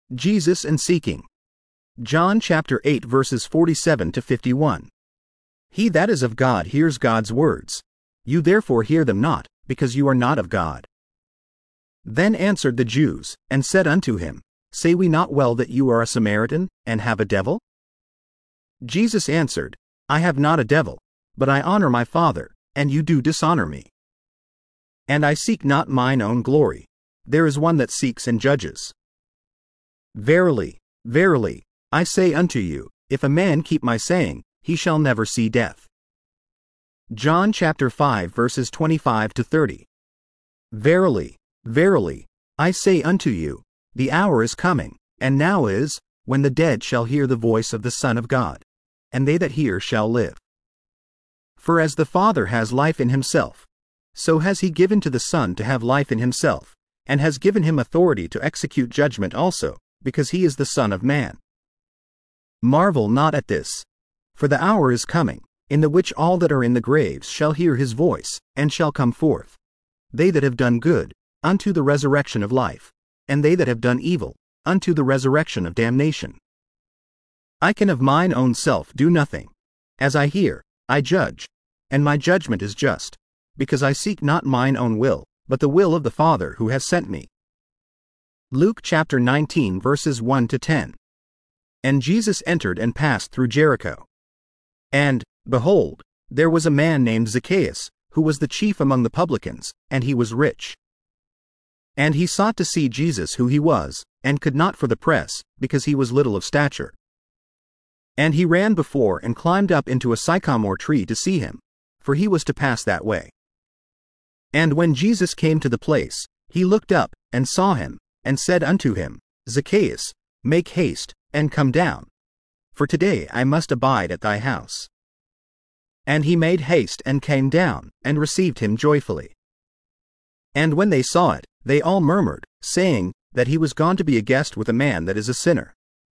Jesus and seeking. John chapter 8 verses 47 to 51. He that is of God hears God's words. You therefore hear them not, because you are not of God. Then answered the Jews, and said unto him, Say we not well that you are a Samaritan, and have a devil? Jesus answered, I have not a devil, but I honor my Father, and you do dishonor me. And I seek not mine own glory. There is one that seeks and judges. Verily, verily, I say unto you, if a man keep my saying, he shall never see death. John chapter 5 verses 25 to 30. Verily, verily, I say unto you, the hour is coming, and now is, when the dead shall hear the voice of the Son of God, and they that hear shall live. For as the Father has life in himself, so has he given to the Son to have life in himself, and has given him authority to execute judgment also, because he is the Son of Man. Marvel not at this, for the hour is coming, in the which all that are in the graves shall hear his voice, and shall come forth. They that have done good, unto the resurrection of life, and they that have done evil, unto the resurrection of damnation. I can of mine own self do nothing. As I hear, I judge, and my judgment is just, because I seek not mine own will, but the will of the Father who has sent me. Luke chapter 19 verses 1 to 10. And Jesus entered and passed through Jericho. And, behold, there was a man named Zacchaeus, who was the chief among the publicans, and he was rich. And he sought to see Jesus who he was, and could not for the press, because he was little of stature. And he ran before and climbed up into a sycamore tree to see him, for he was to pass that way. And when Jesus came to the place, he looked up, and saw him, and said unto him, Zacchaeus, make haste, and come down. For today I must abide at thy house. And he made haste and came down, and received him joyfully. And when they saw it, they all murmured, saying, that he was gone to be a guest with a man that is a sinner.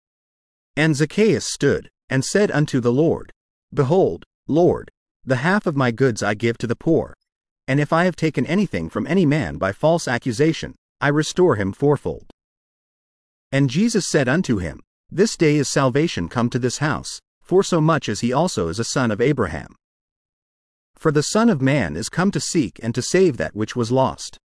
And Zacchaeus stood, and said unto the Lord, Behold, Lord, the half of my goods I give to the poor, and if I have taken anything from any man by false accusation, I restore him fourfold. And Jesus said unto him, This day is salvation come to this house, forsomuch as he also is a son of Abraham. For the Son of Man is come to seek and to save that which was lost.